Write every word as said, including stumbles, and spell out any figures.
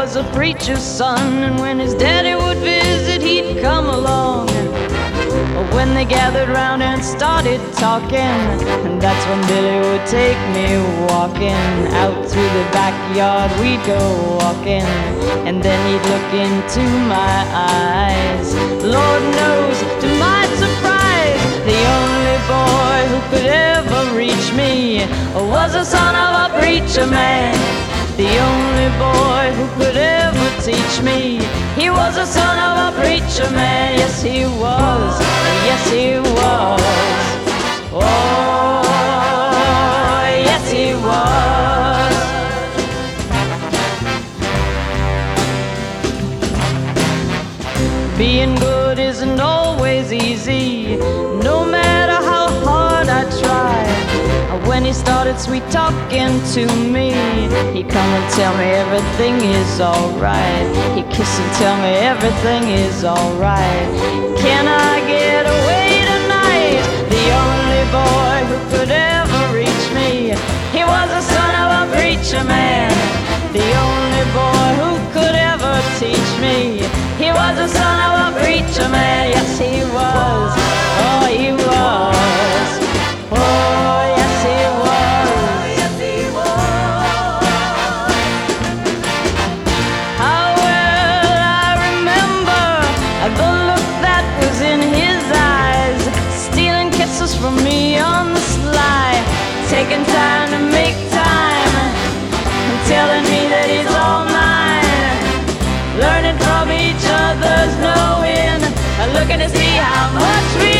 was a preacher's son, and when his daddy would visit, he'd come along. When they gathered round and started talking, and that's when Billy would take me walking. Out through the backyard we'd go walking, and then he'd look into my eyes. Lord knows, to my surprise, the only boy who could ever reach me was the son of a preacher man. The only boy who could ever teach me, he was the son of a preacher man. Yes, he was. Yes, he was. Oh, yes, he was. Being good isn't always easy, no matter how hard I try. When he started sweet talking to me, he'd come and tell me everything is alright. He'd kiss and tell me everything is alright. Can I get away tonight? The only boy who could ever reach me, he was the son of a preacher man. The only boy who could ever teach me, he was the son of a preacher man. Yes, he was. Oh, he was. Oh, yes, he was. Yes, he was. How well I remember the look that was in his eyes, stealing kisses from me on the sly, taking time to make time, and telling me that he's all mine. Learning from each other's knowing, looking to see how much we